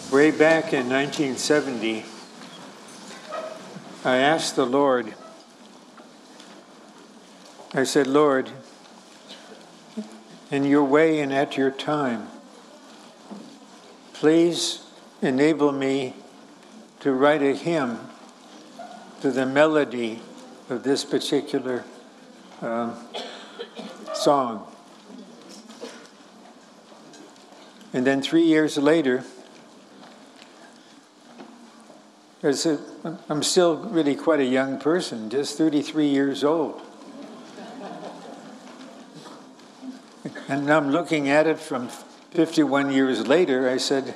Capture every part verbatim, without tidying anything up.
Way back in nineteen seventy, I asked the Lord, I said, Lord, in your way and at your time, please enable me to write a hymn to the melody of this particular uh, song. And then three years later, as a, I'm still really quite a young person, just thirty-three years old. And now I'm looking at it from fifty-one years later. I said,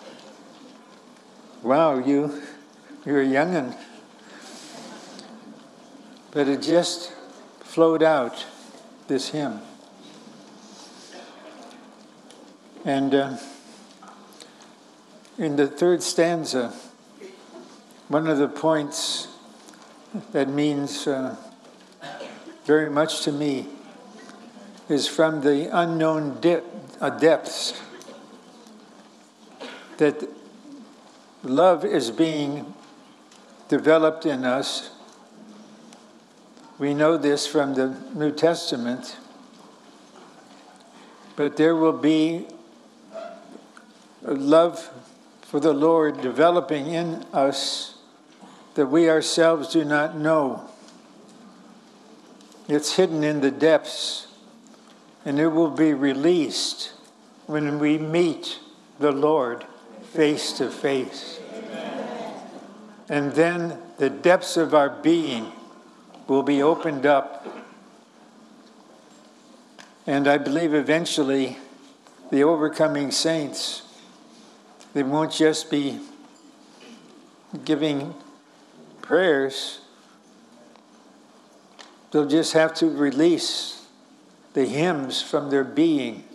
wow, you, you're a young'un. But it just flowed out, this hymn. And uh, in the third stanza, one of the points that means uh, very much to me is from the unknown de- uh, depths, that love is being developed in us. We know this from the New Testament, but there will be a love for the Lord developing in us that we ourselves do not know. It's hidden in the depths, and it will be released when we meet the Lord face to face. Amen. And then the depths of our being will be opened up. And I believe eventually the overcoming saints, they won't just be giving prayers. They'll just have to release the hymns from their being.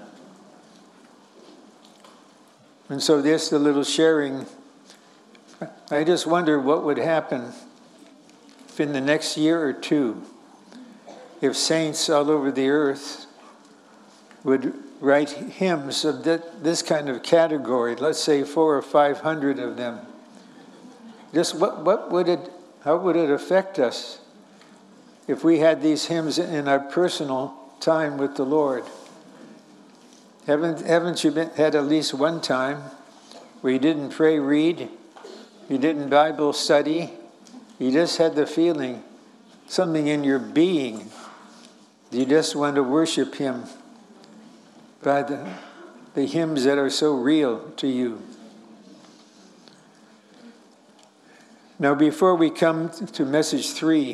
And so this, the little sharing, I just wonder what would happen if in the next year or two, if saints all over the earth would write hymns of that, this kind of category, let's say four or five hundred of them. Just what, what would it, how would it affect us if we had these hymns in our personal time with the Lord? Haven't, haven't you been, had at least one time where you didn't pray, read, you didn't Bible study, you just had the feeling, something in your being, you just want to worship Him by the, the hymns that are so real to you? Now, before we come to message three,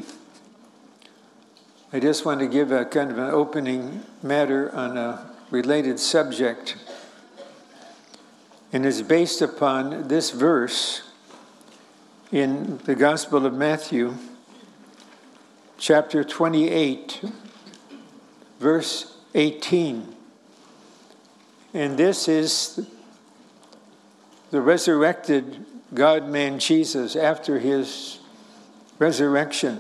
I just want to give a kind of an opening matter on a related subject. And it's based upon this verse in the Gospel of Matthew, chapter twenty-eight, verse eighteen. And this is the resurrected God-man Jesus after his resurrection.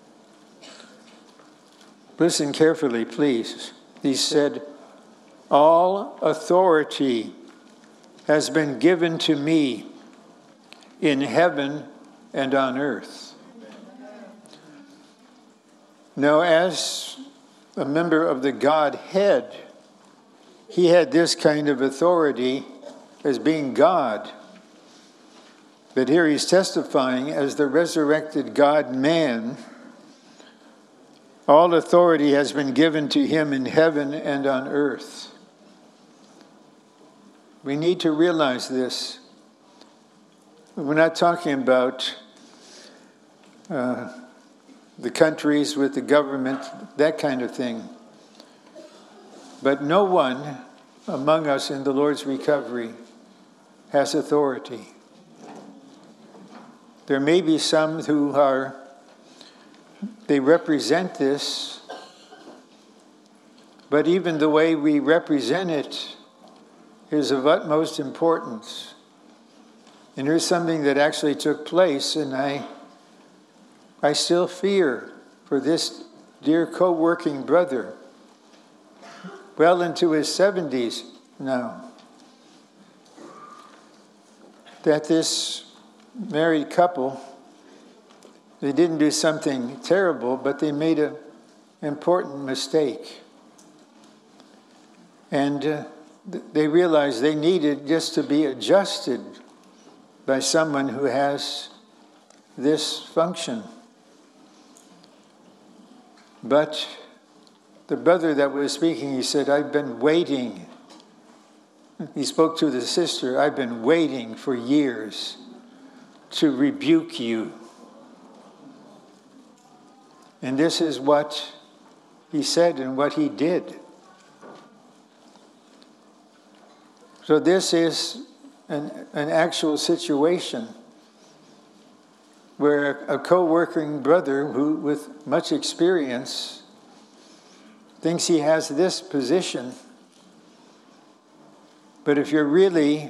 Listen carefully, please. He said, "All authority has been given to me in heaven and on earth." Now, as a member of the Godhead, he had this kind of authority as being God. But here he's testifying as the resurrected God-man. All authority has been given to him in heaven and on earth. We need to realize this. We're not talking about uh, the countries with the government, that kind of thing. But no one among us in the Lord's recovery has authority. There may be some who are, they represent this, but even the way we represent it is of utmost importance. And here's something that actually took place, and I, I still fear for this dear co-working brother, well into his seventies now. that this married couple, they didn't do something terrible, but they made an important mistake. And uh, they realized they needed just to be adjusted by someone who has this function. But the brother that was speaking, he said, I've been waiting. He spoke to the sister, I've been waiting for years to rebuke you. And this is what he said and what he did. So this is an, an actual situation where a co-working brother who, with much experience, thinks he has this position. But if you're really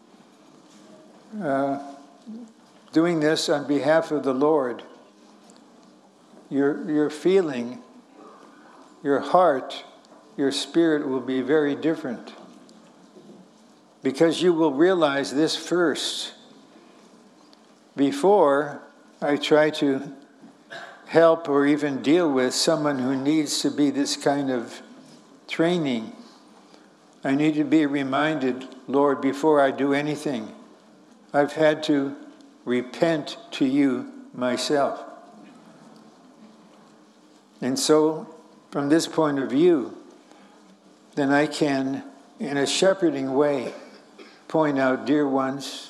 uh, doing this on behalf of the Lord, your, your feeling, your heart, your spirit will be very different. Because you will realize this first before I try to help or even deal with someone who needs to be this kind of training. I need to be reminded, Lord, before I do anything, I've had to repent to you myself. And so, from this point of view, then I can, in a shepherding way, point out, dear ones,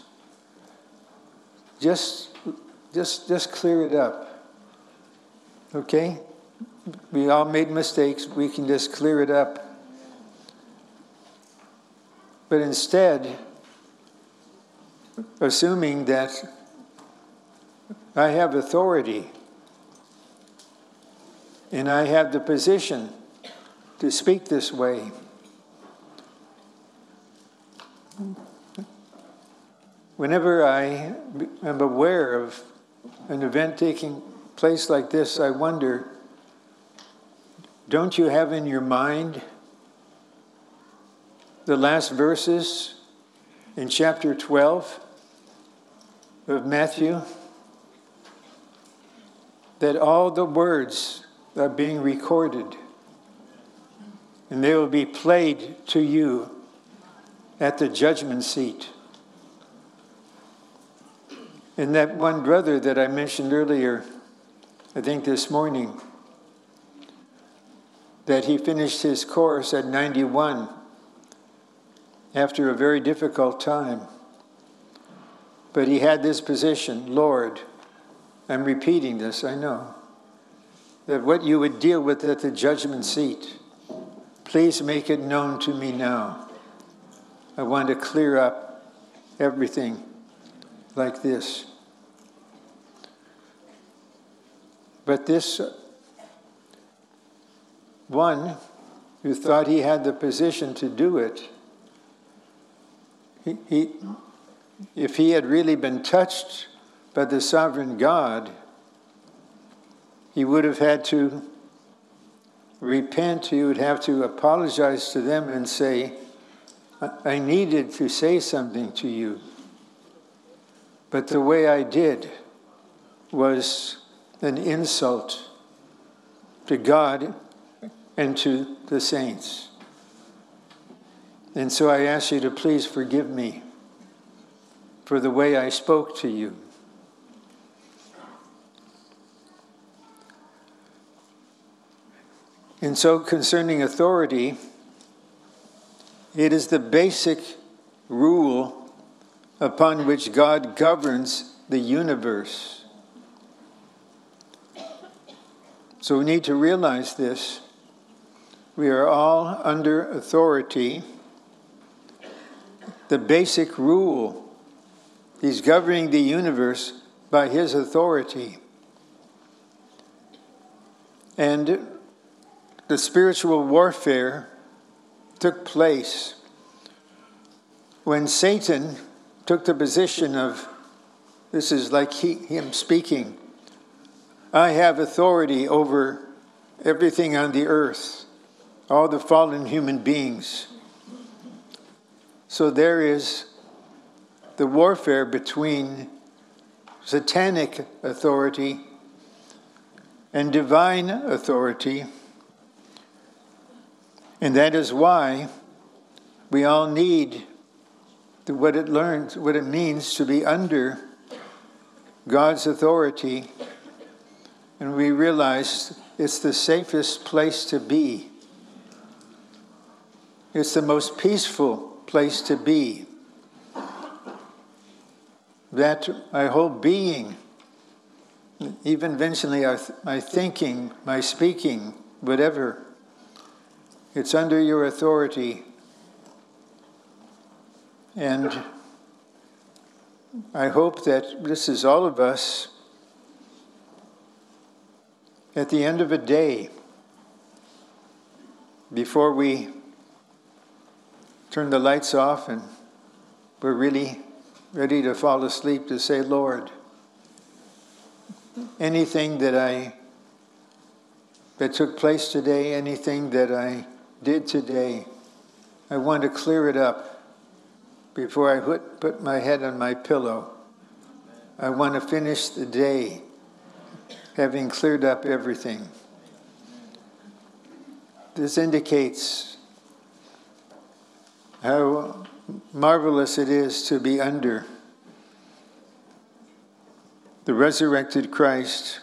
just, just, just clear it up. Okay? We all made mistakes. We can just clear it up. But instead, assuming that I have authority and I have the position to speak this way, whenever I am aware of an event taking place like this, I wonder, don't you have in your mind the last verses in chapter twelve of Matthew? That all the words are being recorded, and they will be played to you at the judgment seat. And that one brother that I mentioned earlier, I think this morning, that he finished his course at ninety-one after a very difficult time. But he had this position, Lord, I'm repeating this, I know, that what you would deal with at the judgment seat, please make it known to me now. I want to clear up everything like this. But this one who thought he had the position to do it, he, he, if he had really been touched by the sovereign God, he would have had to repent. He would have to apologize to them and say, I needed to say something to you, but the way I did was an insult to God and to the saints. And so I ask you to please forgive me for the way I spoke to you. And so concerning authority, it is the basic rule upon which God governs the universe. So we need to realize this. We are all under authority. The basic rule, he's governing the universe by his authority. And the spiritual warfare took place when Satan took the position of, this is like he, him speaking, I have authority over everything on the earth, all the fallen human beings. So there is the warfare between satanic authority and divine authority. And that is why we all need the, what it learns, what it means to be under God's authority. And we realize it's the safest place to be. It's the most peaceful place to be. That my whole being, even eventually my thinking, my speaking, whatever, it's under your authority. And I hope that this is all of us at the end of a day, before we turn the lights off and we're really ready to fall asleep, to say, Lord, anything that I that took place today, anything that I did today, I want to clear it up before I put, put my head on my pillow. I want to finish the day having cleared up everything. This indicates how marvelous it is to be under the resurrected Christ,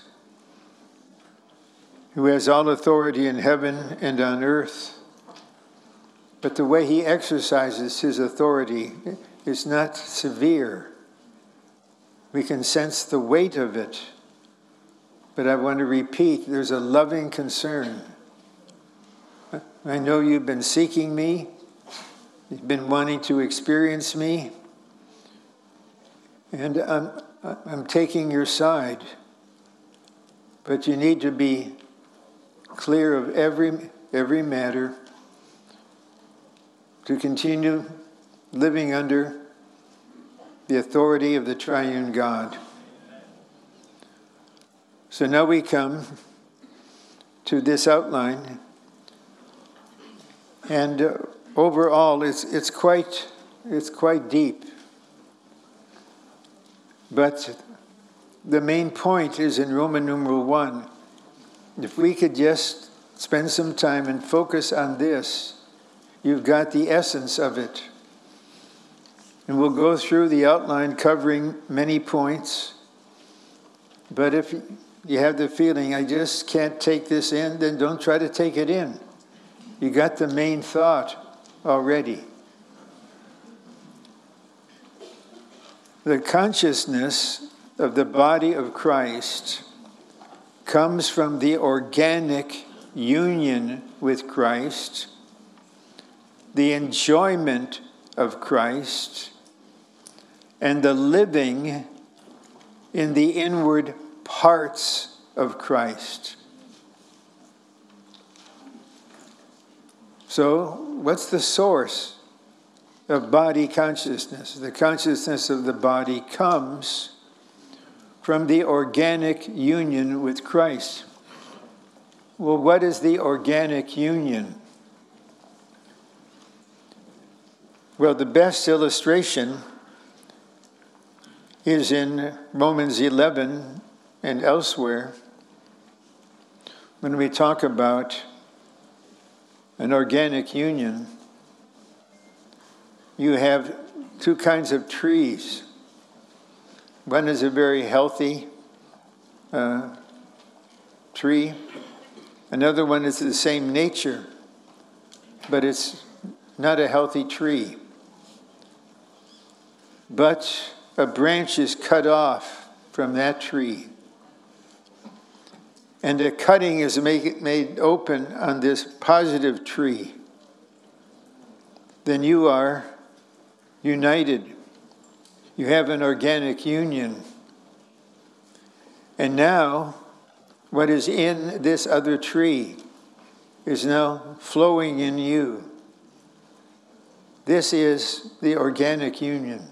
who has all authority in heaven and on earth. But the way he exercises his authority is not severe. We can sense the weight of it. But I want to repeat, there's a loving concern. I know you've been seeking me. You've been wanting to experience me. And I'm, I'm taking your side. But you need to be clear of every, every matter to continue living under the authority of the triune God. So now we come to this outline, and uh, overall, it's it's quite it's quite deep. But the main point is in Roman numeral one. If we could just spend some time and focus on this, you've got the essence of it. And we'll go through the outline covering many points. But if you have the feeling, I just can't take this in, then don't try to take it in. You got the main thought already. The consciousness of the body of Christ comes from the organic union with Christ, the enjoyment of Christ, and the living in the inward parts of Christ. So, what's the source of body consciousness? The consciousness of the body comes from the organic union with Christ. Well, what is the organic union? Well, the best illustration is in Romans eleven and elsewhere, when we talk about an organic union. You have two kinds of trees. One is a very healthy uh, tree. Another one is the same nature, but it's not a healthy tree. But a branch is cut off from that tree, and a cutting is made, made open on this positive tree. Then you are united. You have an organic union. And now, what is in this other tree is now flowing in you. This is the organic union.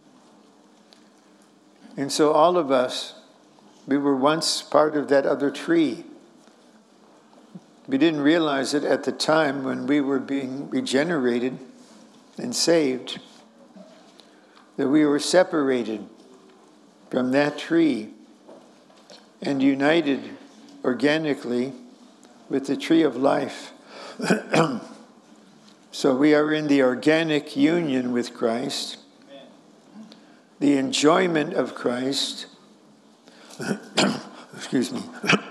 And so all of us, we were once part of that other tree. We didn't realize it at the time when we were being regenerated and saved. that we were separated from that tree and united organically with the tree of life. So we are in the organic union with Christ, the enjoyment of Christ, excuse me,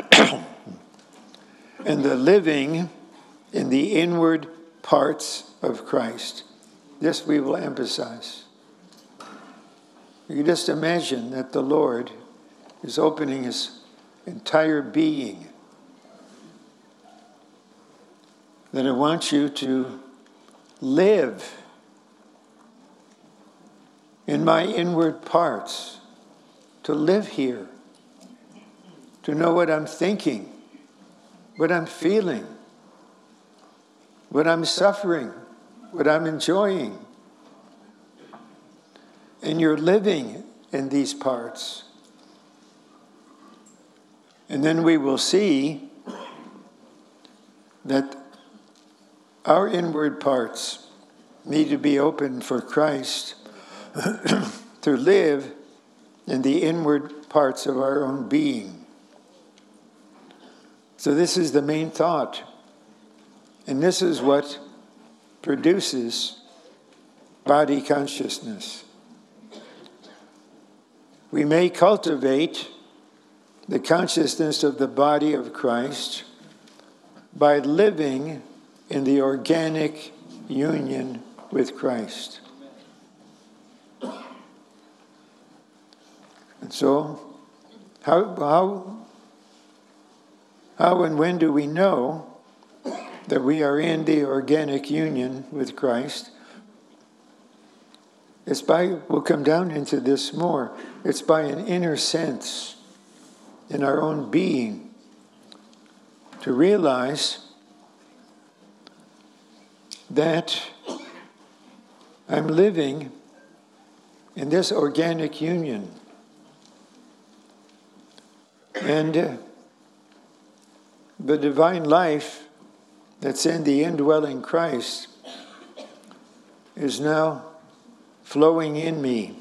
and the living in the inward parts of Christ. This we will emphasize. You just imagine that the Lord is opening his entire being. That I want you to live in my inward parts, to live here, to know what I'm thinking, what I'm feeling, what I'm suffering, what I'm enjoying. And you're living in these parts. And then we will see that our inward parts need to be open for Christ to live in the inward parts of our own being. So this is the main thought. And this is what produces body consciousness. We may cultivate the consciousness of the body of Christ by living in the organic union with Christ. And so, how, how, how and when do we know that we are in the organic union with Christ? It's by, we'll come down into this more, it's by an inner sense in our own being to realize that I'm living in this organic union. And uh, the divine life that's in the indwelling Christ is now flowing in me.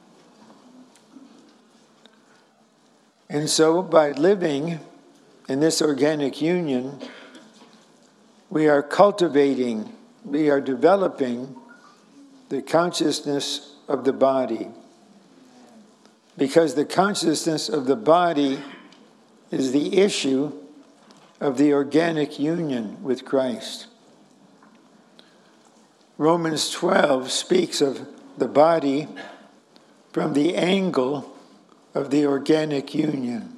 And so by living in this organic union, we are cultivating, we are developing the consciousness of the body. Because the consciousness of the body is the issue of the organic union with Christ. Romans twelve speaks of the body from the angle of the organic union.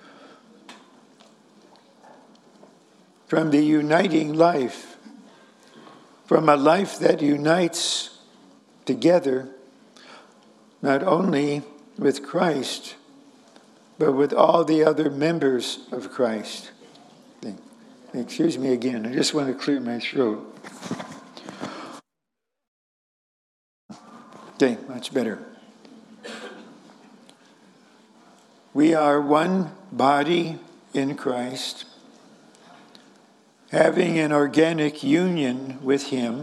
From the uniting life, from a life that unites together, not only with Christ, but with all the other members of Christ. Excuse me again, I just want to clear my throat. Okay, much better. We are one body in Christ, having an organic union with Him.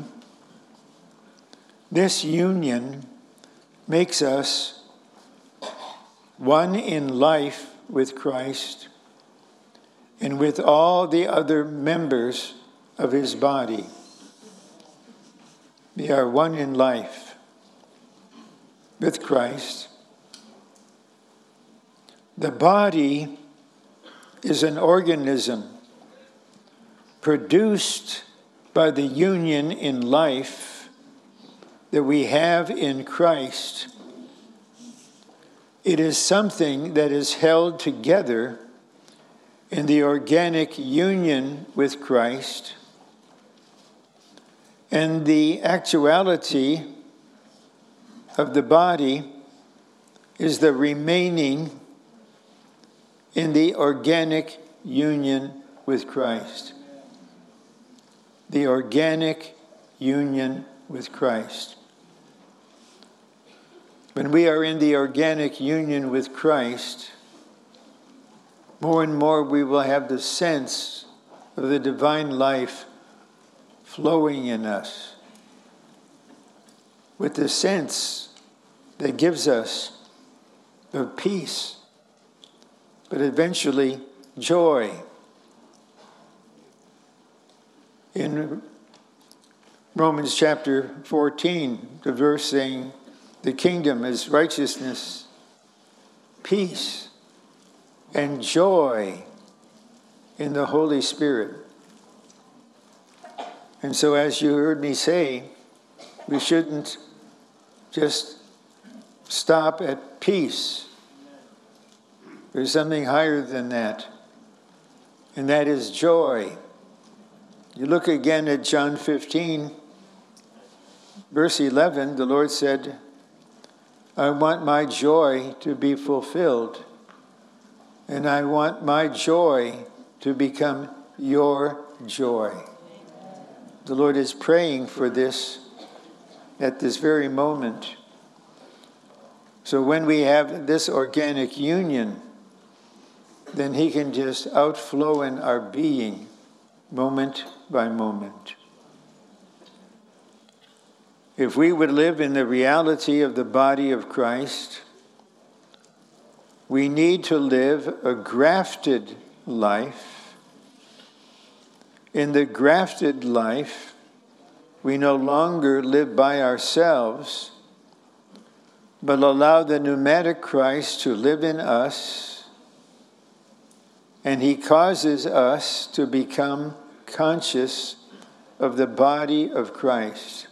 This union makes us one in life with Christ and with all the other members of His body. We are one in life with Christ. The body is an organism produced by the union in life that we have in Christ. It is something that is held together in the organic union with Christ, and the actuality of the body is the remaining in the organic union with Christ. The organic union with Christ. When we are in the organic union with Christ, more and more we will have the sense of the divine life flowing in us, with the sense that gives us the peace, but eventually joy. In Romans chapter fourteen, the verse saying, the kingdom is righteousness, peace, and joy in the Holy Spirit. And so, as you heard me say, we shouldn't just stop at peace. There's something higher than that, and that is joy. You look again at John fifteen, verse eleven, the Lord said, I want my joy to be fulfilled, and I want my joy to become your joy. The Lord is praying for this at this very moment. So when we have this organic union, then he can just outflow in our being moment by moment. If we would live in the reality of the body of Christ, we need to live a grafted life. In the grafted life, we no longer live by ourselves, but allow the pneumatic Christ to live in us, and he causes us to become conscious of the body of Christ.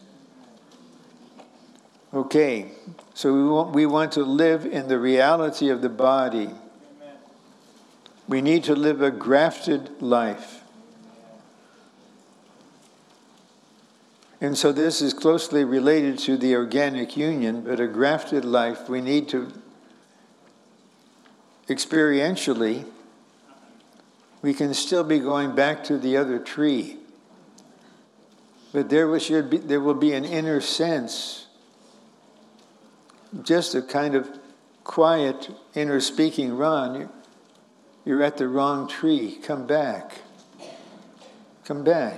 Okay, so we want, we want to live in the reality of the body. Amen. We need to live a grafted life. And so this is closely related to the organic union, but a grafted life, we need to experientially, we can still be going back to the other tree. But there should be, there will be an inner sense, just a kind of quiet inner speaking, Ron, you're at the wrong tree. Come back. Come back.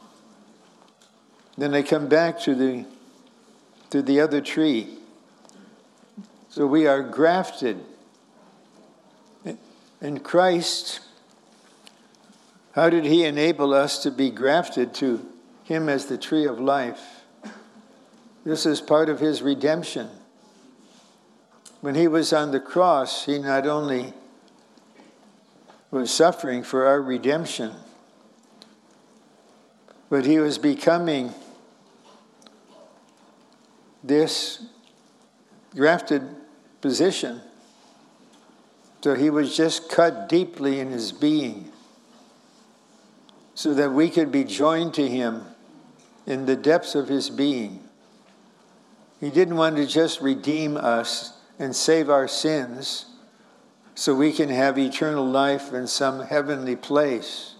Then they come back to the to the other tree. So we are grafted. In Christ, how did he enable us to be grafted to him as the tree of life? This is part of his redemption. When he was on the cross, he not only was suffering for our redemption, but he was becoming this grafted position. So he was just cut deeply in his being so that we could be joined to him in the depths of his being. He didn't want to just redeem us and save our sins so we can have eternal life in some heavenly place.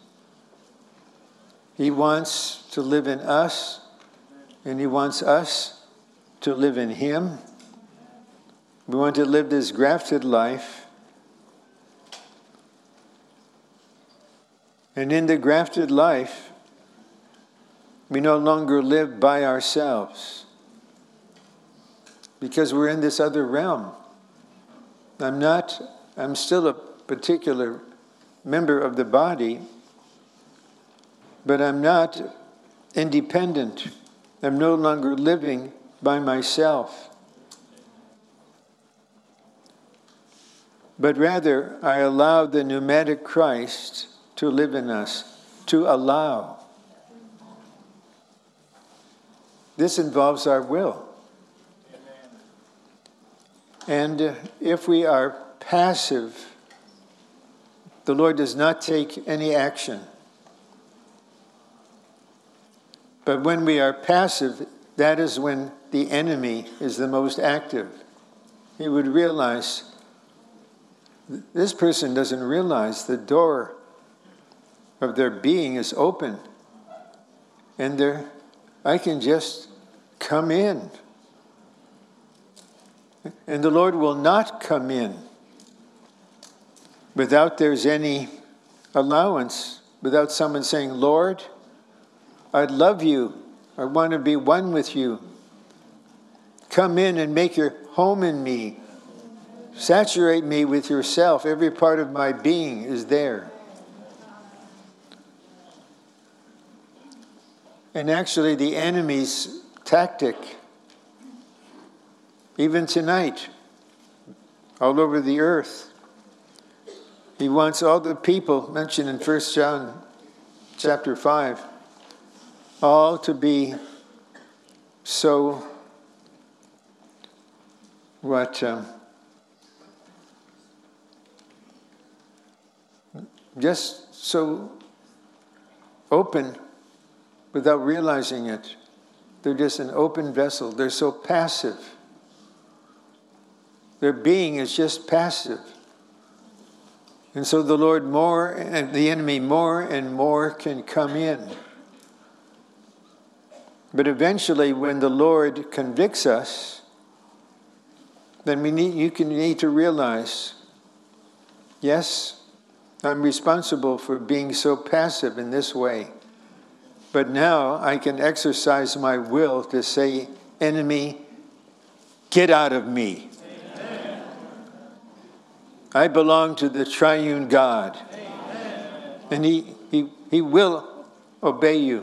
He wants to live in us, and he wants us to live in him. We want to live this grafted life. And in the grafted life, we no longer live by ourselves, because we're in this other realm. I'm not, I'm still a particular member of the body, but I'm not independent. I'm no longer living by myself. But rather, I allow the pneumatic Christ to live in us, to allow. This involves our will. And uh, if we are passive, the Lord does not take any action. But when we are passive, that is when the enemy is the most active. He would realize, this person doesn't realize the door of their being is open. And there, I can just come in. And the Lord will not come in without there's any allowance, without someone saying, Lord, I love you. I want to be one with you. Come in and make your home in me. Saturate me with yourself. Every part of my being is there. And actually, the enemy's tactic, even tonight, all over the earth, he wants all the people mentioned in First John chapter five, all to be so, what, um, just so open without realizing it. They're just an open vessel. They're so passive. Their being is just passive. And so the Lord more, and the enemy more and more can come in. But eventually, when the Lord convicts us, then we need, you can need to realize, yes, I'm responsible for being so passive in this way. But now I can exercise my will to say, enemy, get out of me. Amen. I belong to the triune God. Amen. And he, he, he will obey you.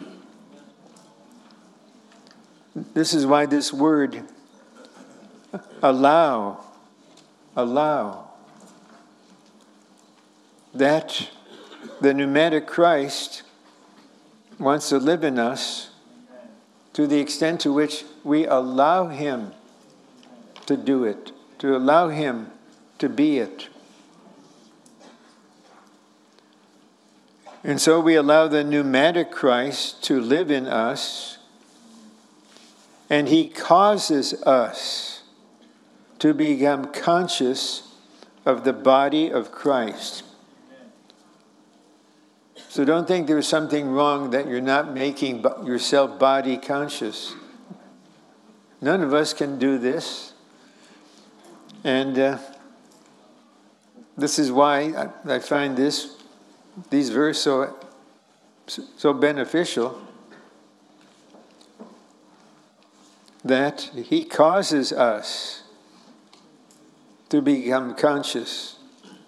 This is why this word, allow, allow, that the pneumatic Christ wants to live in us to the extent to which we allow him to do it, to allow him to be it. And so we allow the pneumatic Christ to live in us, and he causes us to become conscious of the body of Christ. So don't think there's something wrong that you're not making yourself body conscious. None of us can do this. And uh, this is why I, I find this, these verses so, so beneficial, that he causes us to become conscious.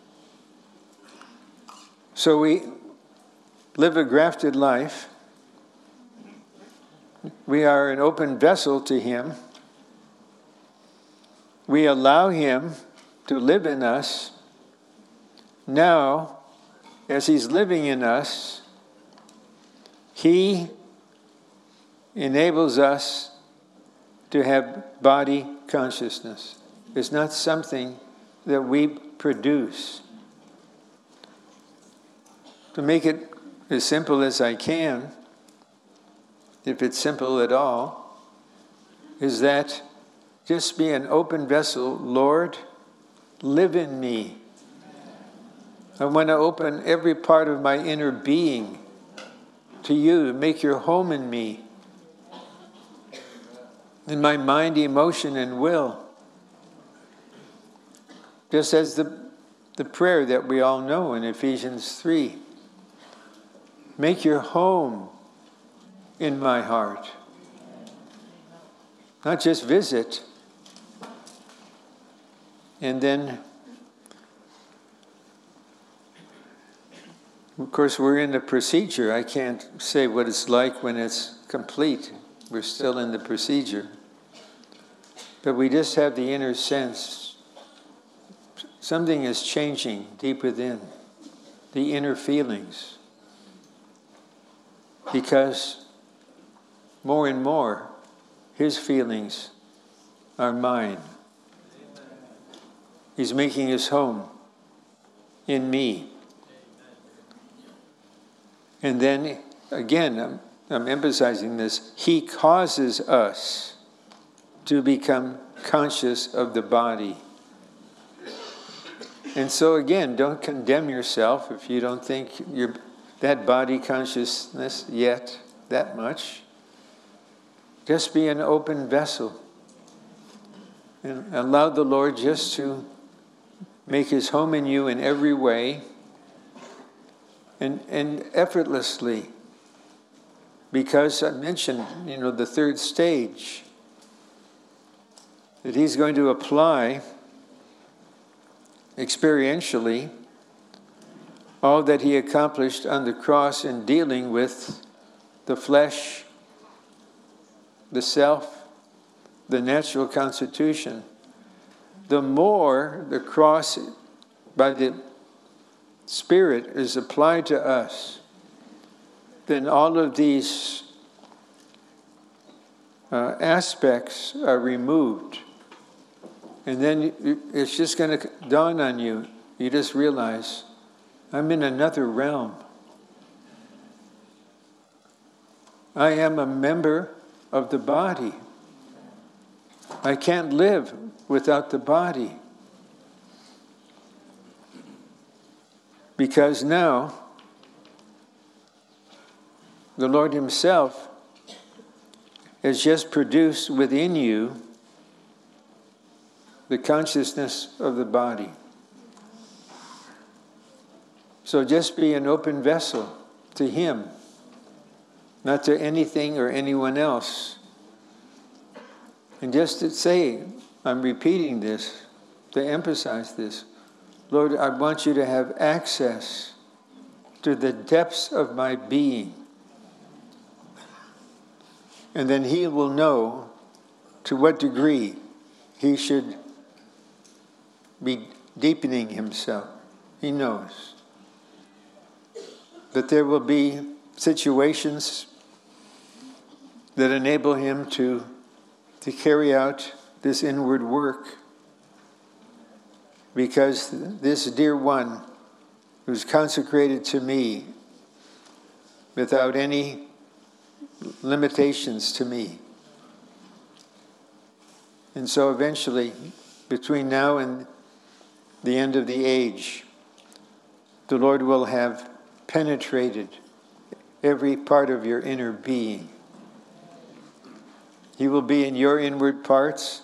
So we live a grafted life. We are an open vessel to him. We allow him to live in us. Now, as he's living in us, he enables us to have body consciousness. It's not something that we produce. To make it as simple as I can, if it's simple at all, is that just be an open vessel. Lord, live in me. I want to open every part of my inner being to you, make your home in me, in my mind, emotion, and will. Just as the, the prayer that we all know in Ephesians three. Make your home in my heart. Not just visit. And then, of course, we're in the procedure. I can't say what it's like when it's complete. We're still in the procedure. But we just have the inner sense. Something is changing deep within. The inner feelings. Because more and more, his feelings are mine. He's making his home in me. And then, again, I'm, I'm emphasizing this, he causes us to become conscious of the body. And so again, don't condemn yourself if you don't think you're that body consciousness yet, that much. Just be an open vessel. And allow the Lord just to make his home in you in every way and, and effortlessly. Because I mentioned, you know, the third stage. that he's going to apply experientially all that he accomplished on the cross in dealing with the flesh, the self, the natural constitution. The more the cross by the Spirit is applied to us, then all of these uh, aspects are removed. And then it's just going to dawn on you. You just realize, I'm in another realm. I am a member of the body. I can't live without the body. Because now, the Lord himself has just produced within you the consciousness of the body. So just be an open vessel to him, not to anything or anyone else. And just to say, I'm repeating this, to emphasize this, Lord, I want you to have access to the depths of my being. And then he will know to what degree he should be deepening himself. He knows that there will be situations that enable him to, to carry out this inward work. Because this dear one who's consecrated to me without any limitations to me. And so eventually, between now and the end of the age, the Lord will have penetrated every part of your inner being. He will be in your inward parts.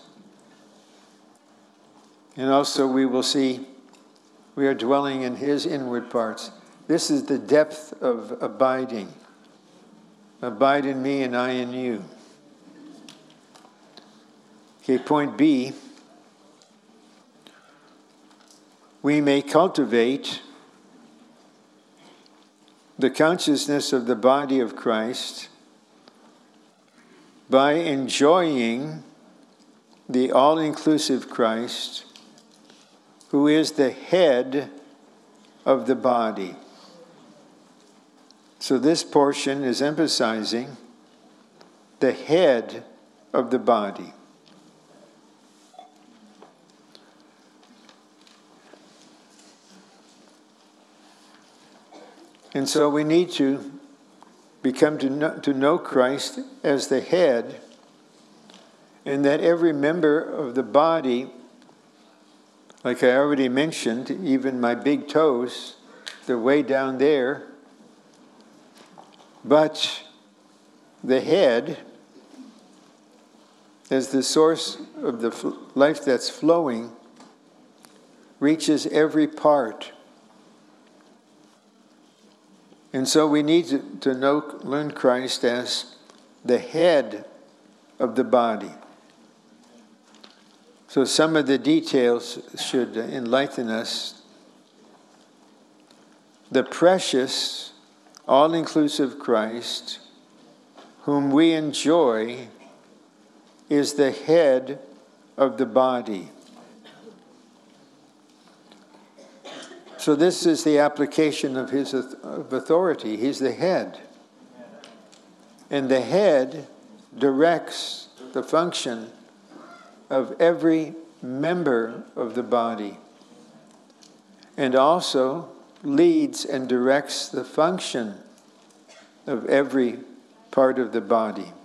And also we will see we are dwelling in his inward parts. This is the depth of abiding. Abide in me and I in you. Okay, point B. We may cultivate the consciousness of the body of Christ by enjoying the all-inclusive Christ, who is the head of the body. So this portion is emphasizing the head of the body. And so we need to become to know, to know Christ as the head, and that every member of the body, like I already mentioned, even my big toes, they're way down there. But the head, as the source of the life that's flowing, reaches every part. And so we need to, to know, learn Christ as the head of the body. So some of the details should enlighten us. The precious, all-inclusive Christ, whom we enjoy, is the head of the body. So this is the application of his authority. He's the head. And the head directs the function of every member of the body, and also leads and directs the function of every part of the body.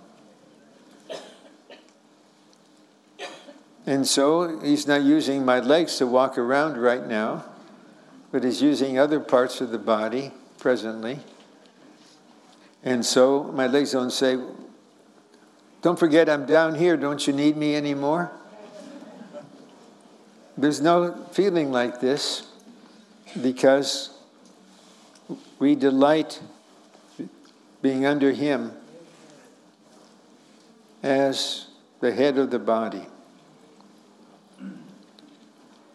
And so he's not using my legs to walk around right now, but he's using other parts of the body presently. And so my legs don't say, don't forget I'm down here, don't you need me anymore? There's no feeling like this, because we delight being under him as the head of the body.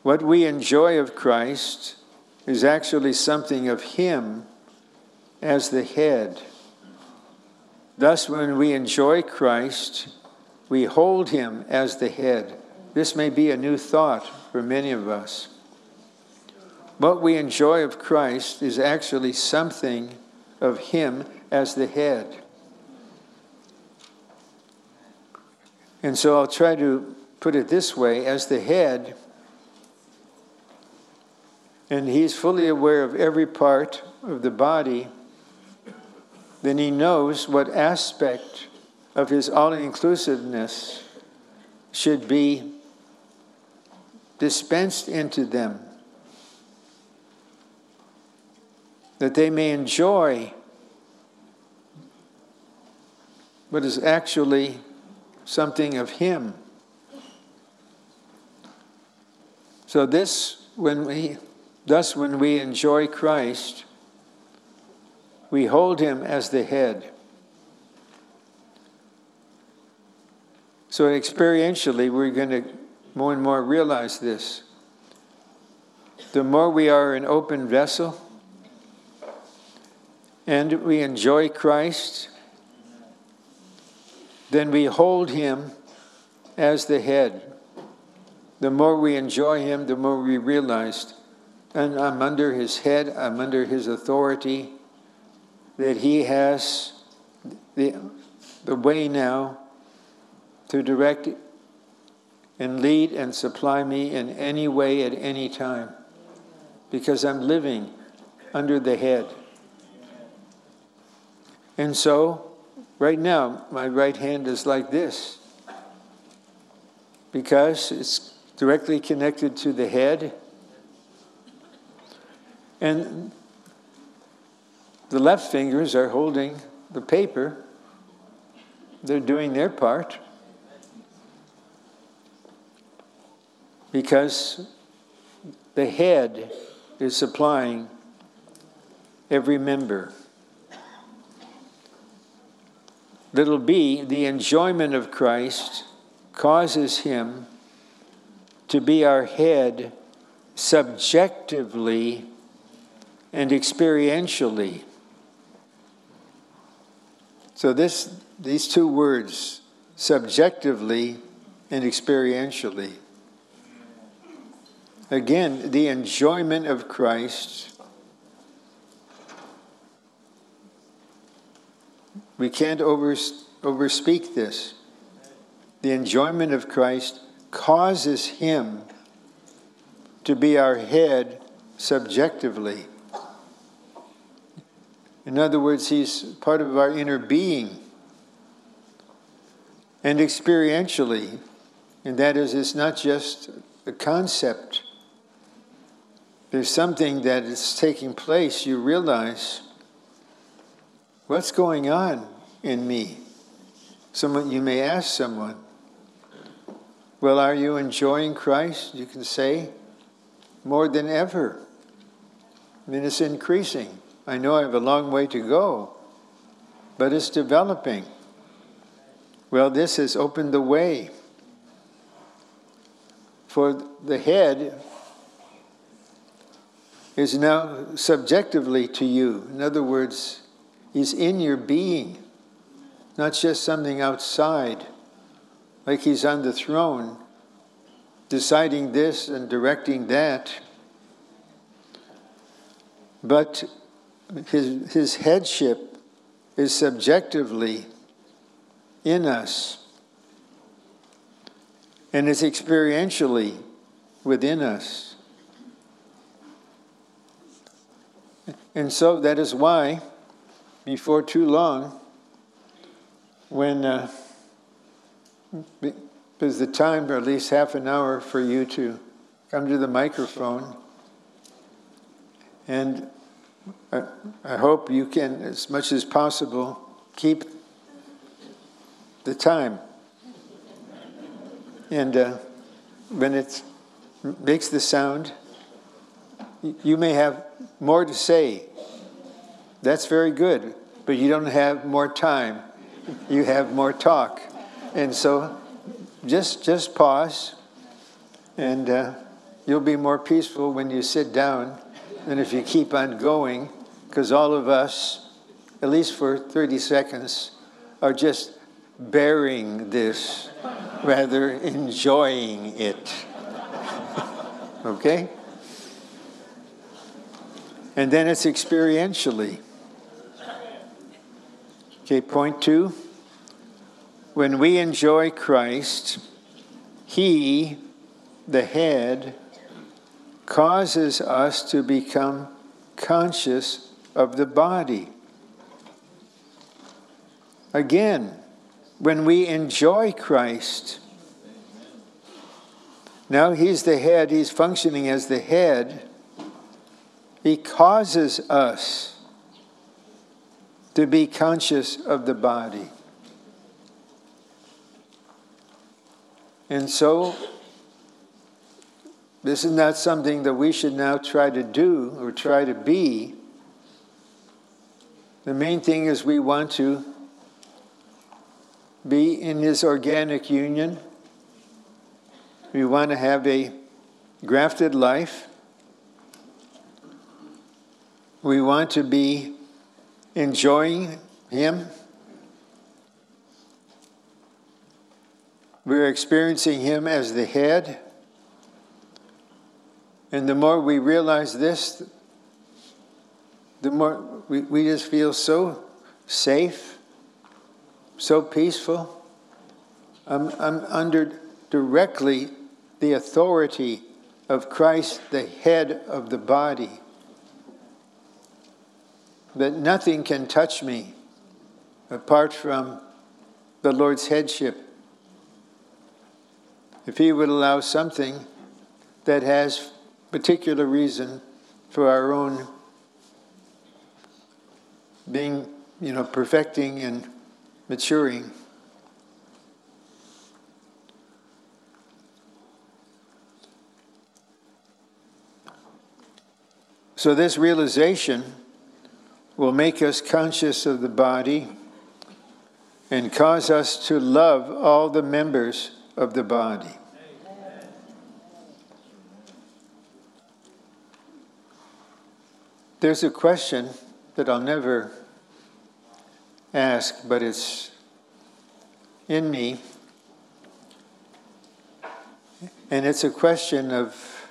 what we enjoy of Christ is actually something of Him as the head. Thus, when we enjoy Christ, we hold Him as the head. This may be a new thought for many of us. What we enjoy of Christ is actually something of Him as the head. And so I'll try to put it this way: as the head, and He's fully aware of every part of the body, then He knows what aspect of His all-inclusiveness should be dispensed into them, that they may enjoy what is actually something of Him. So this, when we, thus when we enjoy Christ, we hold Him as the head. So experientially, we're going to more and more realize this. The more we are an open vessel and we enjoy Christ, then we hold Him as the head. The more we enjoy Him, the more we realize, and I'm under His head, I'm under His authority, that He has the, the way now to direct and lead and supply me in any way at any time, because I'm living under the head. And so, right now, my right hand is like this, because it's directly connected to the head. And the left fingers are holding the paper. They're doing their part, because the head is supplying every member. Little b, the enjoyment of Christ causes Him to be our head subjectively and experientially. So this, these two words, subjectively and experientially. Again, the enjoyment of Christ. We can't over, overspeak this. The enjoyment of Christ causes Him to be our head subjectively. In other words, He's part of our inner being. And experientially, and that is, it's not just a concept. There's something that is taking place. You realize, what's going on in me? Someone, you may ask someone, well, are you enjoying Christ? You can say, more than ever. I mean, it's increasing. I know I have a long way to go, but it's developing. Well, this has opened the way for the head is now subjectively to you. In other words, He's in your being, not just something outside, like He's on the throne, deciding this and directing that. But his, his headship is subjectively in us, and is experientially within us. And so that is why, before too long, when uh, there's the time, or at least half an hour, for you to come to the microphone, and I, I hope you can, as much as possible, keep the time. And uh, when it makes the sound, you may have more to say. That's very good, but you don't have more time. You have more talk. And so just just pause and uh, you'll be more peaceful when you sit down than if you keep on going, because all of us, at least for thirty seconds, are just bearing this rather enjoying it. Okay? And then it's experientially. Okay, point two. When we enjoy Christ, He, the head, causes us to become conscious of the body. Again, when we enjoy Christ, now He's the head, He's functioning as the head, He causes us to be conscious of the body. And so, this is not something that we should now try to do or try to be. The main thing is we want to be in His organic union. We want to have a grafted life. We want to be enjoying Him. We're experiencing Him as the head. And the more we realize this, the more we, we just feel so safe, so peaceful. I'm, I'm under directly the authority of Christ, the head of the body. That nothing can touch me apart from the Lord's headship. If He would allow something that has particular reason for our own being, you know, perfecting and maturing. So this realization will make us conscious of the body and cause us to love all the members of the body. There's a question that I'll never ask, but it's in me. And it's a question of,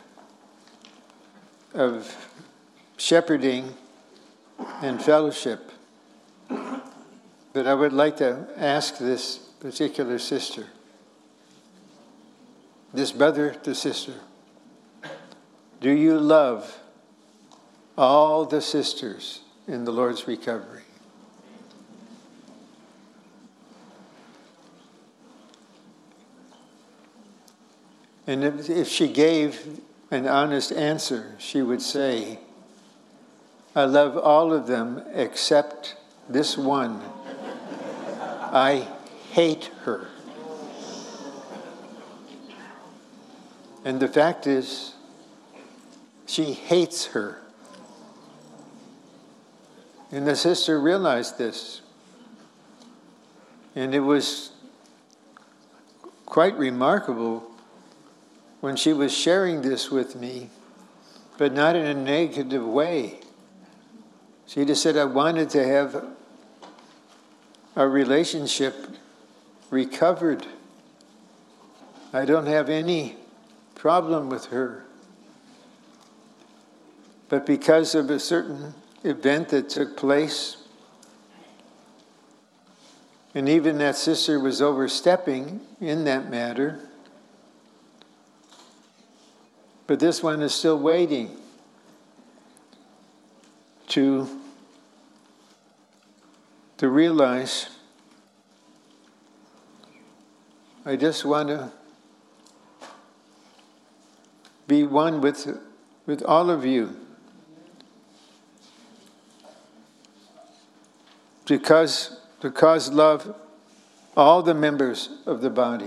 of shepherding and fellowship that I would like to ask this particular sister, this brother to sister. Do you love all the sisters in the Lord's recovery? And if, if she gave an honest answer, she would say, I love all of them except this one. I hate her. And the fact is, she hates her. And the sister realized this. And it was quite remarkable when she was sharing this with me, but not in a negative way. She just said, I wanted to have our relationship recovered. I don't have any problem with her. But because of a certain event that took place, and even that sister was overstepping in that matter, but this one is still waiting to, to realize, I just want to be one with, with all of you. Because to cause love all the members of the body.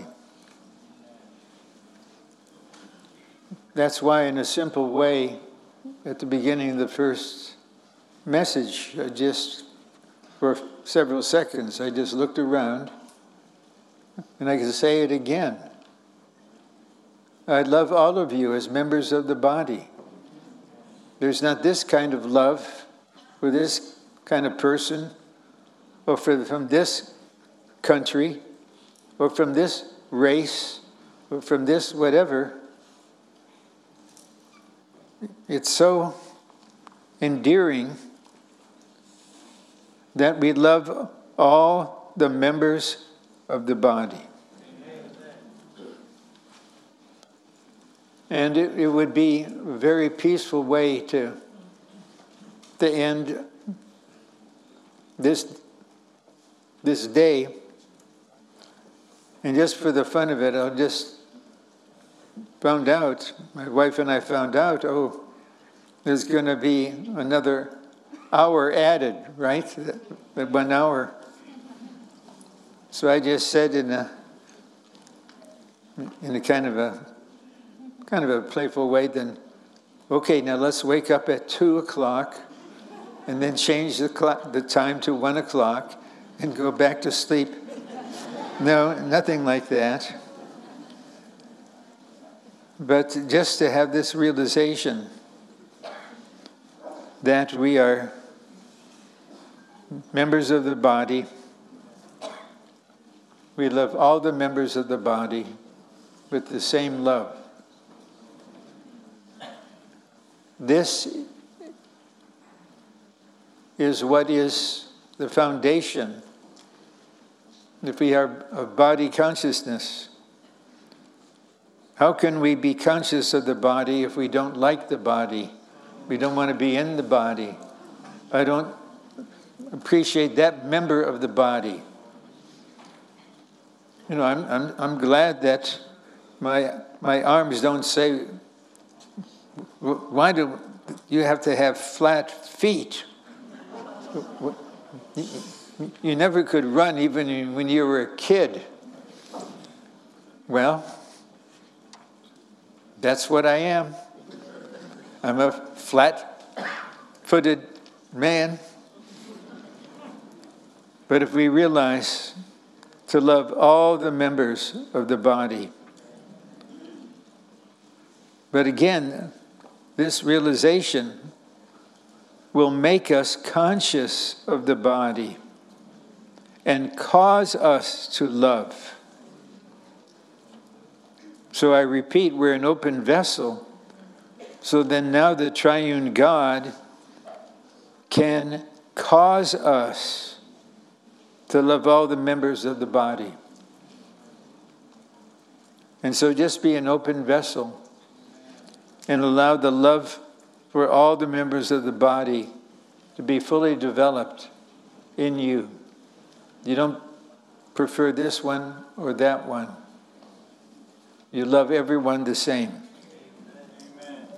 That's why, in a simple way, at the beginning of the first message, I just, for several seconds, I just looked around, and I can say it again. I love all of you as members of the body. There's not this kind of love for this kind of person, or for, from this country, or from this race, or from this whatever. It's so endearing that we love all the members of the body. And it, it would be a very peaceful way to, to end this, this day. And just for the fun of it, I'll just found out, my wife and I found out, oh, there's going to be another hour added, right? That one hour. So I just said in a in a kind of a kind of a playful way, then, okay, now let's wake up at two o'clock, and then change the clock, the time to one o'clock, and go back to sleep. No, nothing like that. But just to have this realization that we are members of the body. We love all the members of the body with the same love. This is what is the foundation. If we are of body consciousness, how can we be conscious of the body if we don't like the body? We don't want to be in the body. I don't appreciate that member of the body. You know, I'm I'm I'm glad that my my arms don't say, why do you have to have flat feet? You never could run even when you were a kid. Well, that's what I am. I'm a flat-footed man. But if we realize to love all the members of the body, but again, this realization will make us conscious of the body and cause us to love. So I repeat, we're an open vessel. So then now the triune God can cause us to love all the members of the body. And so just be an open vessel and allow the love for all the members of the body to be fully developed in you. You don't prefer this one or that one. You love everyone the same. Amen.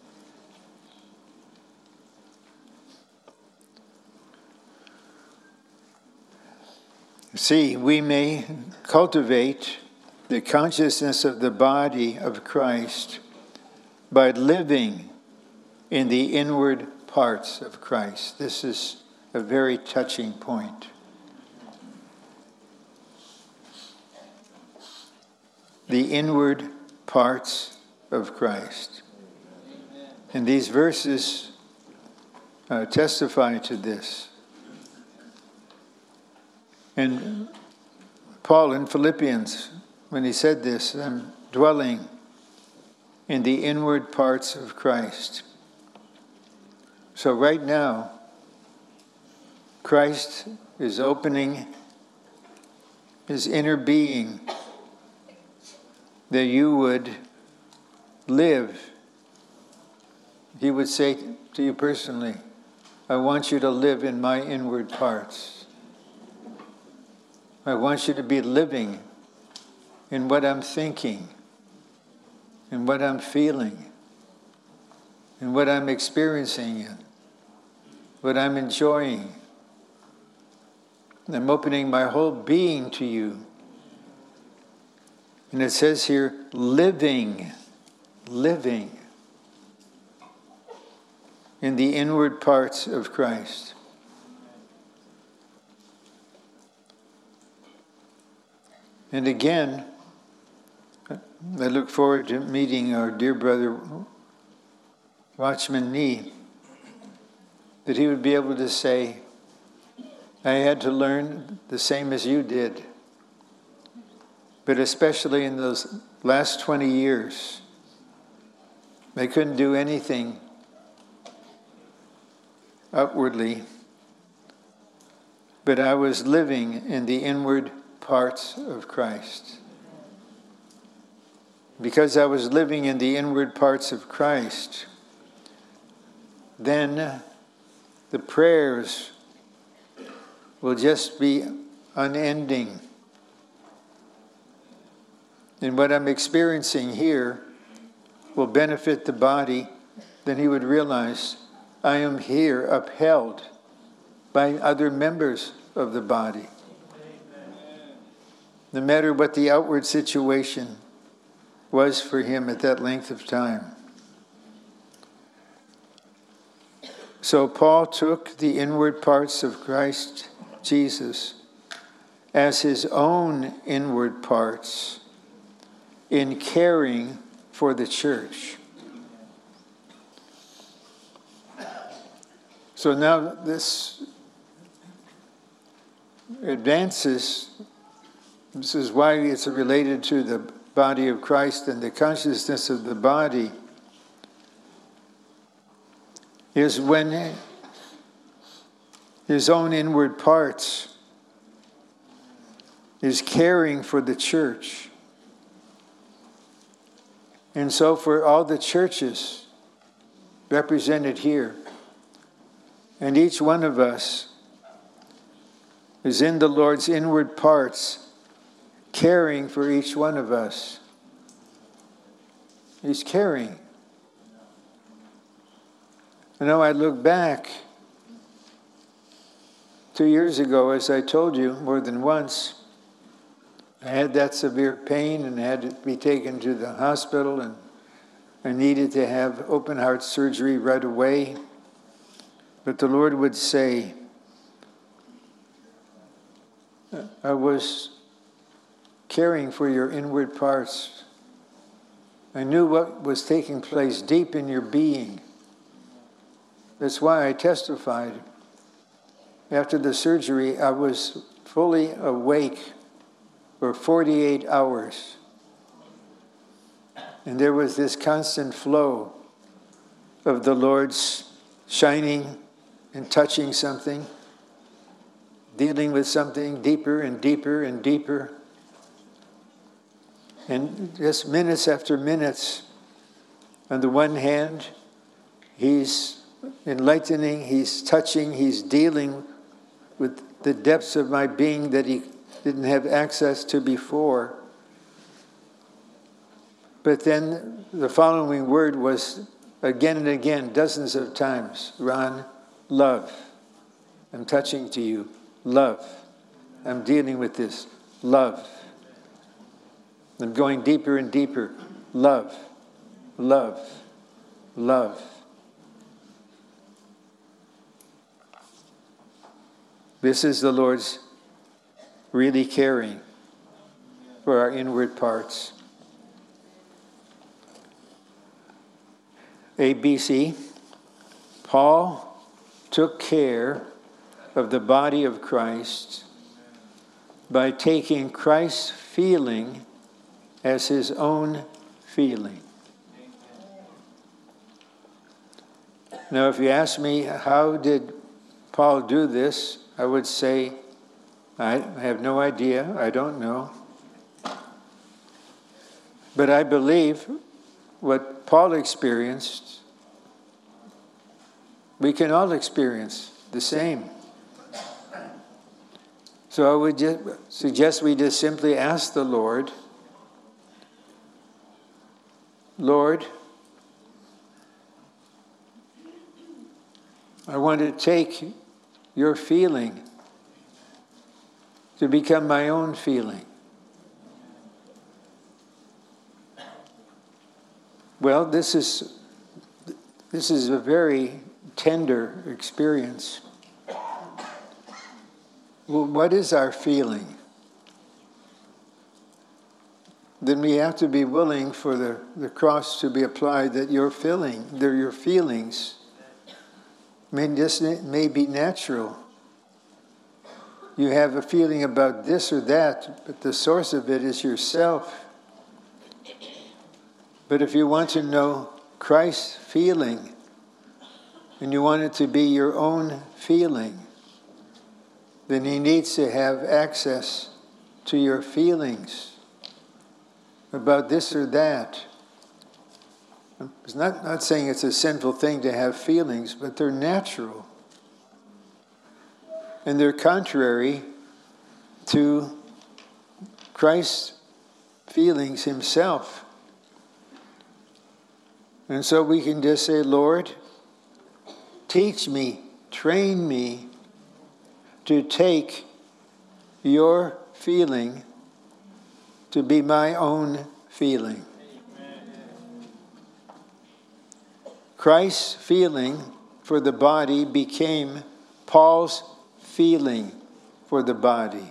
See, we may cultivate the consciousness of the body of Christ by living in the inward parts of Christ. This is a very touching point. The inward parts of Christ. And these verses uh, testify to this. And Paul in Philippians, when he said this, I'm dwelling in the inward parts of Christ. So right now, Christ is opening his inner being that you would live. He would say to you personally, I want you to live in my inward parts. I want you to be living in what I'm thinking, in what I'm feeling, in what I'm experiencing, in what I'm enjoying. I'm opening my whole being to you. And it says here, living, living in the inward parts of Christ. And again, I look forward to meeting our dear brother, Watchman Nee, that he would be able to say, I had to learn the same as you did. But especially in those last twenty years, I couldn't do anything outwardly, but I was living in the inward parts of Christ. Because I was living in the inward parts of Christ, then the prayers will just be unending. And what I'm experiencing here will benefit the body. Then he would realize, I am here upheld by other members of the body. No matter what the outward situation was for him at that length of time. So Paul took the inward parts of Christ Jesus as his own inward parts in caring for the church. So now this advances. This is why it's related to the body of Christ and the consciousness of the body is when his own inward parts is caring for the church. And so for all the churches represented here, and each one of us is in the Lord's inward parts, caring for each one of us. He's caring. You know, I look back two years ago, as I told you more than once, I had that severe pain and had to be taken to the hospital, and I needed to have open heart surgery right away. But the Lord would say, I was caring for your inward parts. I knew what was taking place deep in your being. That's why I testified. After the surgery, I was fully awake for forty-eight hours. And there was this constant flow of the Lord's shining and touching something, dealing with something deeper and deeper and deeper. And just minutes after minutes, on the one hand, he's enlightening, he's touching, he's dealing with the depths of my being that he didn't have access to before. But then the following word was again and again, dozens of times, Ron, love. I'm touching to you. Love. I'm dealing with this. Love. I'm going deeper and deeper. Love. Love. Love. This is the Lord's really caring for our inward parts. A B C, Paul took care of the body of Christ by taking Christ's feeling as his own feeling. Now, if you ask me, how did Paul do this? I would say, I have no idea. I don't know. But I believe what Paul experienced, we can all experience the same. So I would just suggest we just simply ask the Lord, Lord, I want to take your feeling to become my own feeling. Well, this is this is a very tender experience. Well, what is our feeling? then we have to be willing for the, the cross to be applied, that your feeling, they're your feelings may just may be natural. You have a feeling about this or that, but the source of it is yourself. But if you want to know Christ's feeling, and you want it to be your own feeling, then he needs to have access to your feelings about this or that. It's not, not saying it's a sinful thing to have feelings, but they're natural. And they're contrary to Christ's feelings himself. And so we can just say, Lord, teach me, train me to take your feeling to be my own feeling. Christ's feeling for the body became Paul's feeling for the body.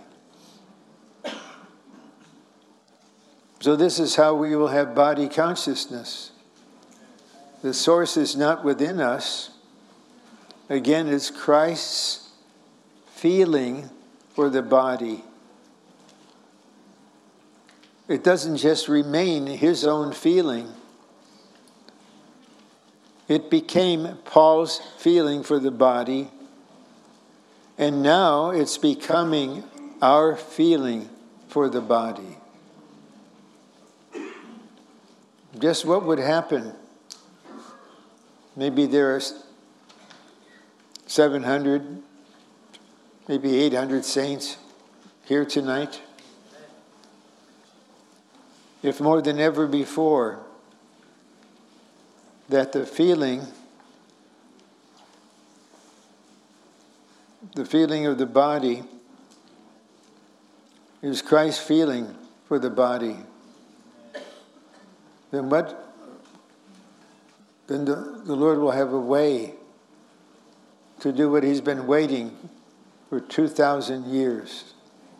So this is how we will have body consciousness. The source is not within us. Again, it's Christ's feeling for the body. It doesn't just remain his own feeling. It became Paul's feeling for the body, and now it's becoming our feeling for the body. Just what would happen? Maybe there are seven hundred, maybe eight hundred saints here tonight. If more than ever before, that the feeling, the feeling of the body is Christ's feeling for the body, then what? Then the, the Lord will have a way to do what he's been waiting for two thousand years.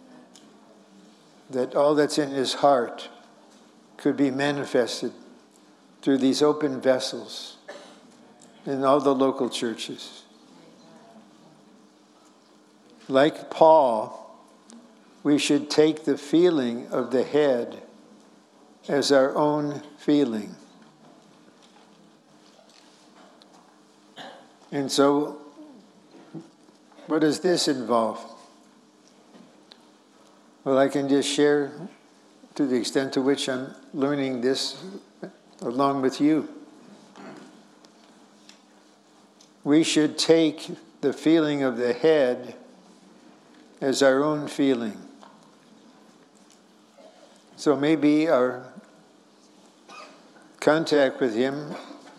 That all that's in his heart could be manifested through these open vessels in all the local churches. Like Paul, we should take the feeling of the head as our own feeling. And so, what does this involve? Well, I can just share to the extent to which I'm learning this along with you. We should take the feeling of the head as our own feeling. So maybe our contact with him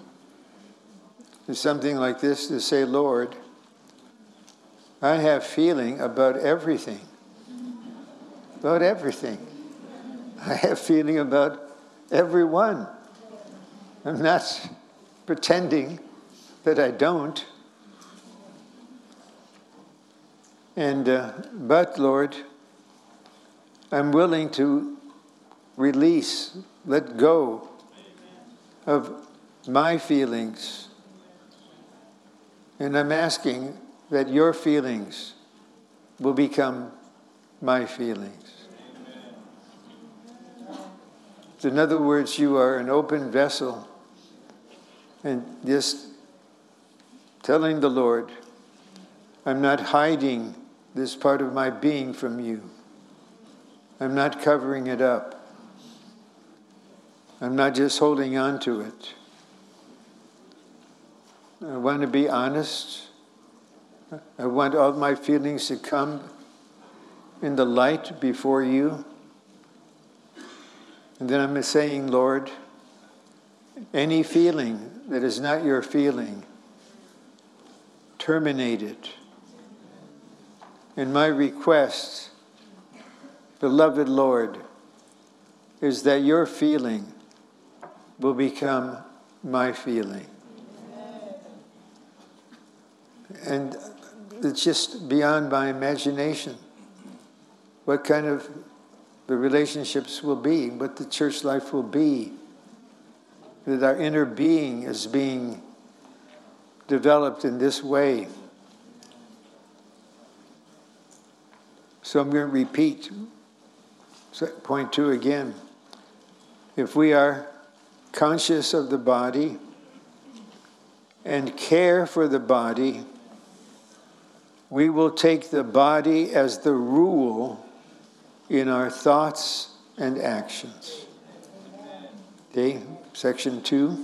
is something like this, to say, Lord, I have feeling about everything. About everything. I have feeling about everyone. I'm not pretending that I don't. And, uh, but Lord, I'm willing to release, let go of my feelings. And I'm asking that your feelings will become my feelings. In other words, you are an open vessel, and just telling the Lord, I'm not hiding this part of my being from you. I'm not covering it up. I'm not just holding on to it. I want to be honest. I want all my feelings to come in the light before you. And then I'm saying, Lord, any feeling that is not your feeling, terminate it. And my request, beloved Lord, is that your feeling will become my feeling. And it's just beyond my imagination. What kind of the relationships will be, what the church life will be, that our inner being is being developed in this way. So I'm going to repeat point two again. If we are conscious of the body and care for the body, we will take the body as the rule in our thoughts and actions. Okay, section two.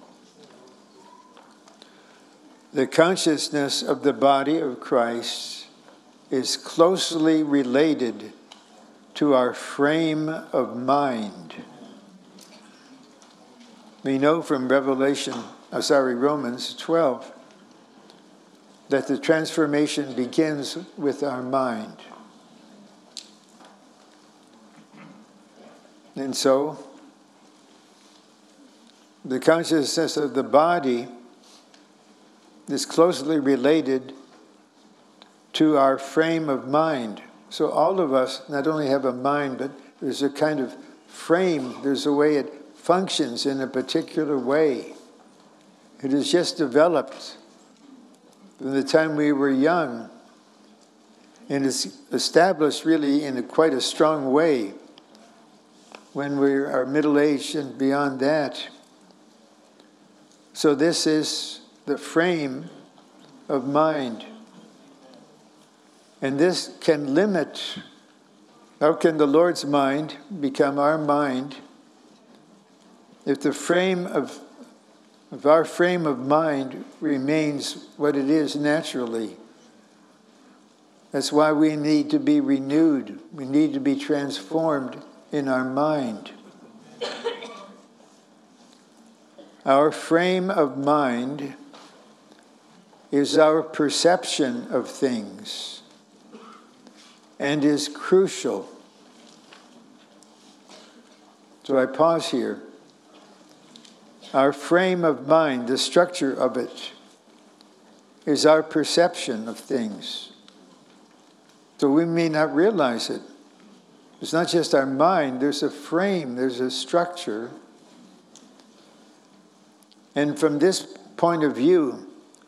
The consciousness of the body of Christ is closely related to our frame of mind. We know from Revelation, oh, sorry, Romans twelve, that the transformation begins with our mind. And so, the consciousness of the body is closely related to our frame of mind. So all of us not only have a mind, but there's a kind of frame, there's a way it functions in a particular way. It is just developed from the time we were young, and it's established really in a quite a strong way when we are middle-aged and beyond that. So this is the frame of mind. And this can limit, how can the Lord's mind become our mind if the frame of, if our frame of mind remains what it is naturally? That's why we need to be renewed. We need to be transformed in our mind. Our frame of mind is our perception of things and is crucial. So I pause here. Our frame of mind, the structure of it, is our perception of things. So we may not realize it. It's not just our mind, there's a frame, there's a structure. And from this point of view,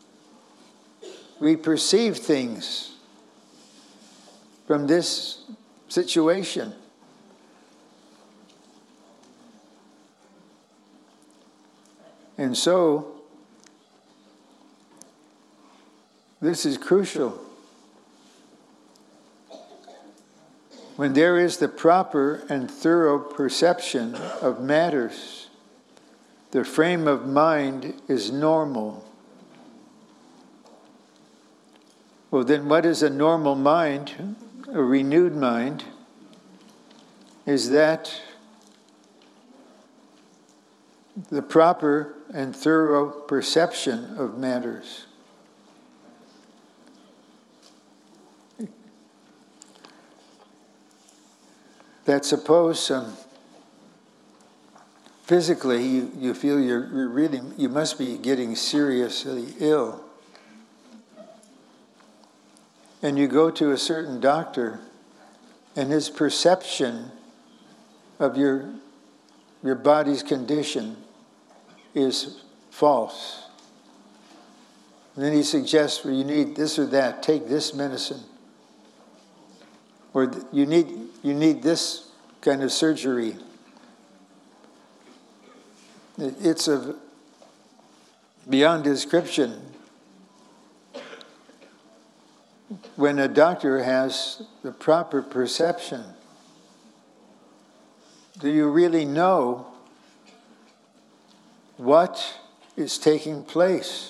we perceive things from this situation. And so, this is crucial. When there is the proper and thorough perception of matters, the frame of mind is normal. Well, then what is a normal mind, a renewed mind? Is that the proper and thorough perception of matters. That suppose um, physically you, you feel you're, you're really, you must be getting seriously ill. And you go to a certain doctor, and his perception of your, your body's condition is false. And then he suggests, well, you need this or that, take this medicine. Or you need, you need this kind of surgery. It's a, beyond description. When a doctor has the proper perception, do you really know what is taking place?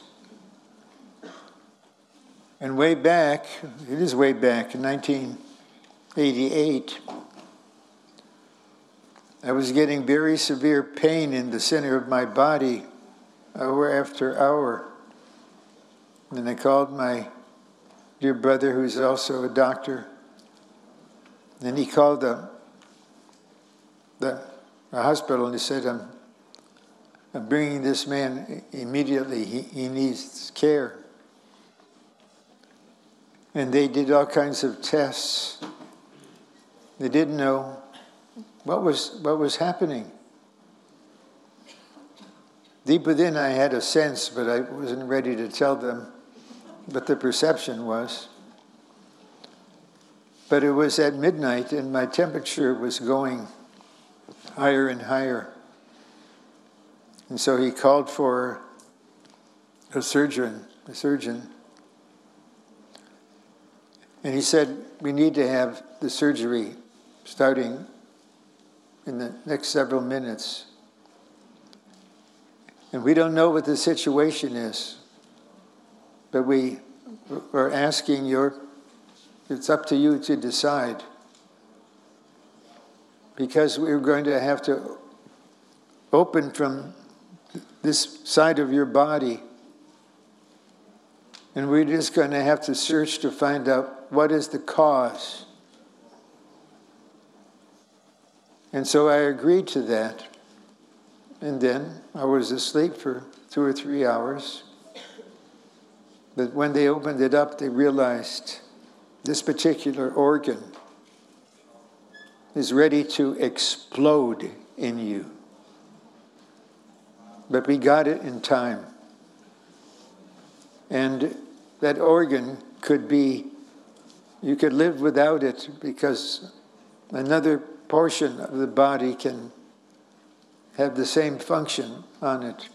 And way back, it is way back in nineteen eighty-eight, I was getting very severe pain in the center of my body, hour after hour. And I called my dear brother, who's also a doctor. Then he called the, the, the hospital and he said, I'm, I'm bringing this man immediately. He, he needs care. And they did all kinds of tests. They didn't know what was, what was happening? Deep within, I had a sense, but I wasn't ready to tell them what the perception was. But it was at midnight, and my temperature was going higher and higher. And so he called for a surgeon, a surgeon. And he said, we need to have the surgery starting in the next several minutes. And we don't know what the situation is, but we are asking your, it's up to you to decide. Because we're going to have to open from this side of your body, and we're just going to have to search to find out what is the cause. And so I agreed to that. And then I was asleep for two or three hours. But when they opened it up, they realized this particular organ is ready to explode in you. But we got it in time. And that organ could be, you could live without it because another portion of the body can have the same function on it.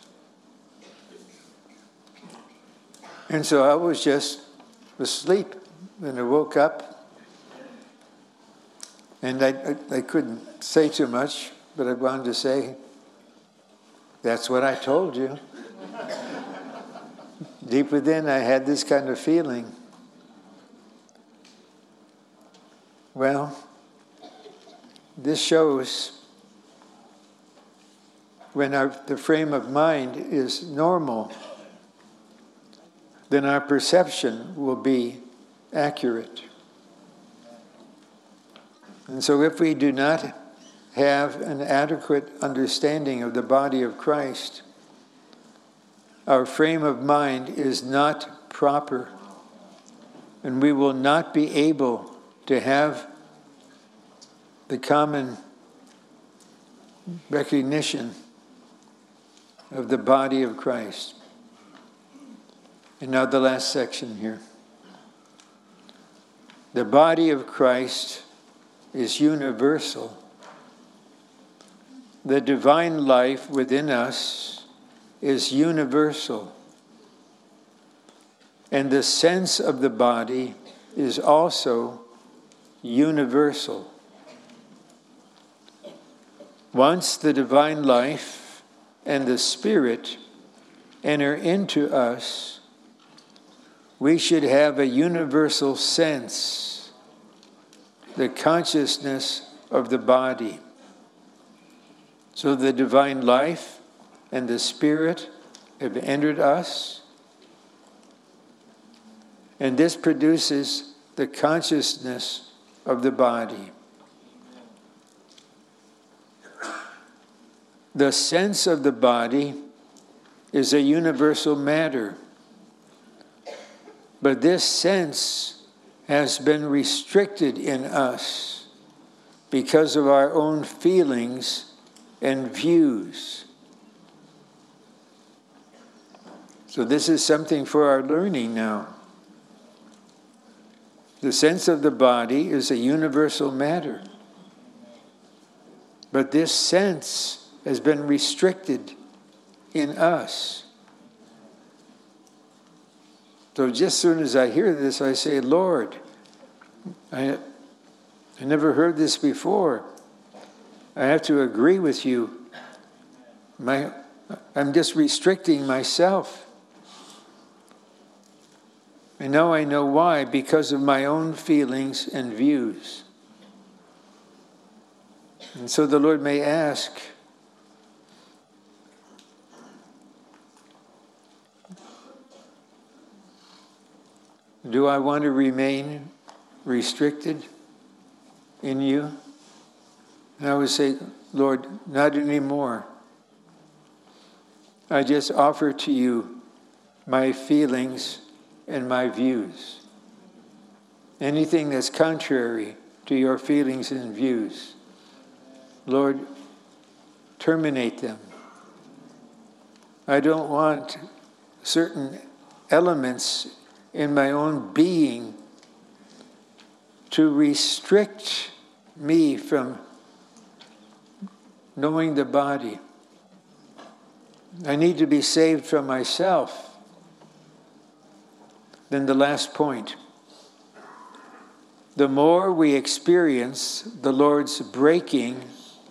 And so I was just asleep, and I woke up, and I, I, I couldn't say too much, but I wanted to say, that's what I told you. Deep within, I had this kind of feeling. Well, this shows when our, the frame of mind is normal, then our perception will be accurate. And so if we do not have an adequate understanding of the body of Christ, our frame of mind is not proper, and we will not be able to have the common recognition of the body of Christ. And now the last section here. The body of Christ is universal. The divine life within us is universal. And the sense of the body is also universal. Once the divine life and the Spirit enter into us, we should have a universal sense, the consciousness of the body. So the divine life and the Spirit have entered us, and this produces the consciousness of the body. The sense of the body is a universal matter, but this sense has been restricted in us because of our own feelings and views. So this is something for our learning now. The sense of the body is a universal matter, but this sense has been restricted in us. So just as soon as I hear this, I say, Lord, I, I never heard this before. I have to agree with you. My, I'm just restricting myself. And now I know why, because of my own feelings and views. And so the Lord may ask, do I want to remain restricted in you? And I would say, Lord, not anymore. I just offer to you my feelings and my views. Anything that's contrary to your feelings and views, Lord, terminate them. I don't want certain elements in my own being to restrict me from knowing the body. I need to be saved from myself. Then the last point. The more we experience the Lord's breaking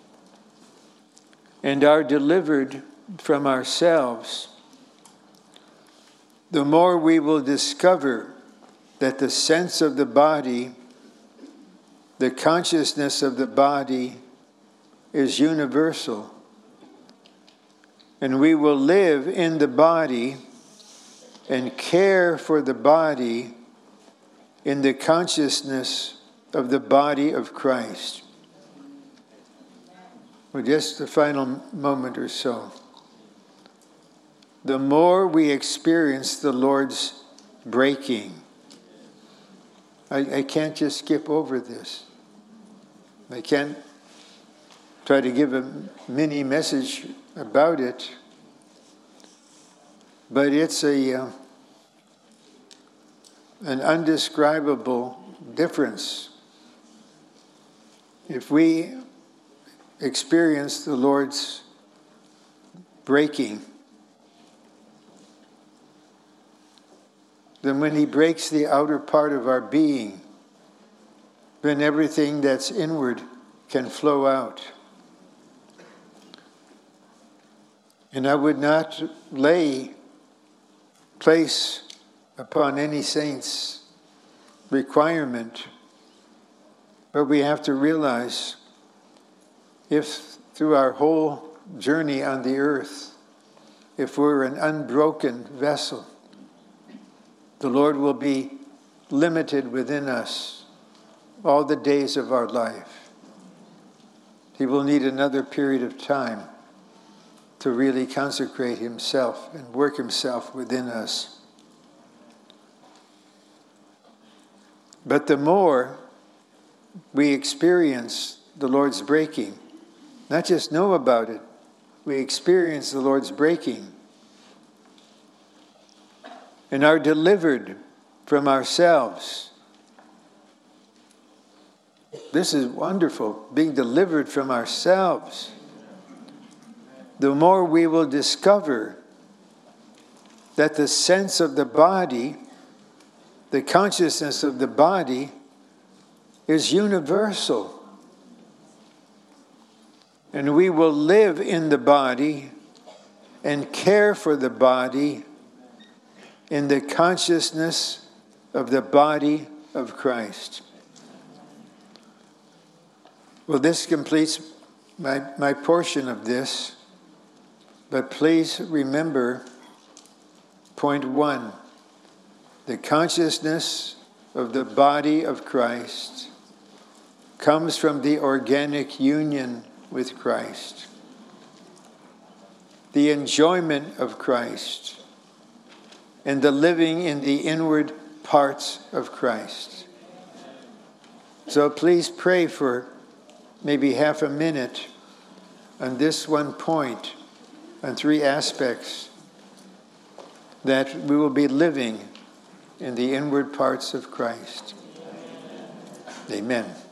and are delivered from ourselves, the more we will discover that the sense of the body, the consciousness of the body, is universal. And we will live in the body and care for the body in the consciousness of the body of Christ. For just the final moment or so. The more we experience the Lord's breaking, I, I can't just skip over this. I can't try to give a mini message about it, but it's a uh, an undescribable difference. If we experience the Lord's breaking, then when he breaks the outer part of our being, then everything that's inward can flow out. And I would not lay place upon any saint's requirement, but we have to realize if through our whole journey on the earth, if we're an unbroken vessel, the Lord will be limited within us all the days of our life. He will need another period of time to really consecrate himself and work himself within us. But the more we experience the Lord's breaking, not just know about it, we experience the Lord's breaking and are delivered from ourselves. This is wonderful, being delivered from ourselves. The more we will discover that the sense of the body, the consciousness of the body, is universal. And we will live in the body and care for the body in the consciousness of the body of Christ. Well, this completes my, my portion of this, but please remember point one. The consciousness of the body of Christ comes from the organic union with Christ, the enjoyment of Christ, and the living in the inward parts of Christ. So please pray for maybe half a minute on this one point, on three aspects, that we will be living in the inward parts of Christ. Amen.